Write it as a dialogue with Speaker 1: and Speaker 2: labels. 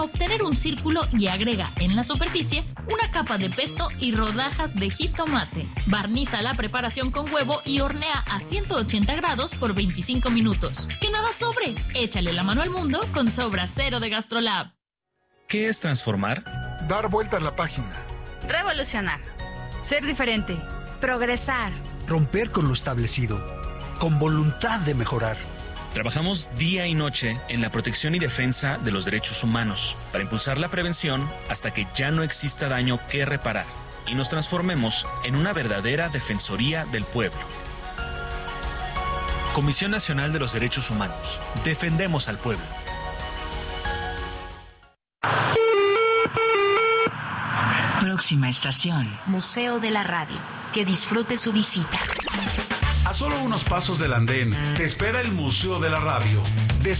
Speaker 1: obtener un círculo y agrega en la superficie una capa de pesto y rodajas de jitomate. Barniza la preparación con huevo y hornea a 180 grados por 25 minutos. ¡Que nada sobre! Échale la mano al mundo con Sobra Cero de GastroLab.
Speaker 2: ¿Qué es transformar?
Speaker 3: Dar vuelta a la página.
Speaker 4: Revolucionar. Ser diferente. Progresar.
Speaker 5: Romper con lo establecido. Con voluntad de mejorar.
Speaker 2: Trabajamos día y noche en la protección y defensa de los derechos humanos para impulsar la prevención hasta que ya no exista daño que reparar y nos transformemos en una verdadera defensoría del pueblo.
Speaker 6: Comisión Nacional de los Derechos Humanos. Defendemos al pueblo.
Speaker 7: Próxima estación. Museo de la Radio. Que disfrute su visita.
Speaker 8: A solo unos pasos del andén te espera el Museo de la Radio.